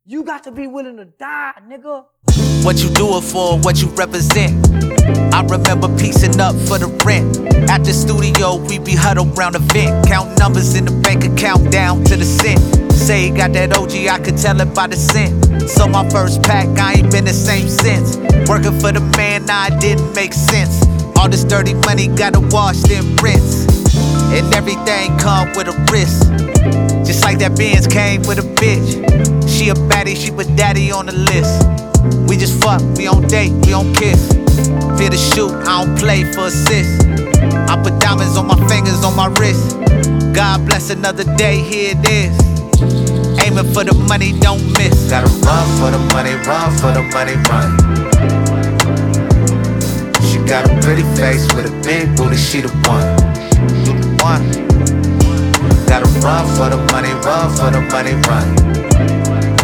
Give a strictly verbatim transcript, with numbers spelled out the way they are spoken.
You got to be willing to die, nigga. What you do it for, what you represent. I remember piecing up for the rent. At the studio, we be huddled round the vent. Count numbers in the bank account down to the cent. Say he got that O G, I could tell it by the scent. So my first pack, I ain't been the same since. Working for the man, nah, it didn't make sense. All this dirty money, gotta wash, then rinse. And everything come with a risk. Just like that Benz came with a bitch. She a baddie, she put daddy on the list. We just fuck, we don't date, we don't kiss. Fear to shoot, I don't play for assists. I put diamonds on my fingers, on my wrist. God bless another day, here it is. Aiming for the money, don't miss. Gotta run for the money, run for the money, run. She got a pretty face with a big booty, she the one. You the one. Gotta run for the money, run for the money, run.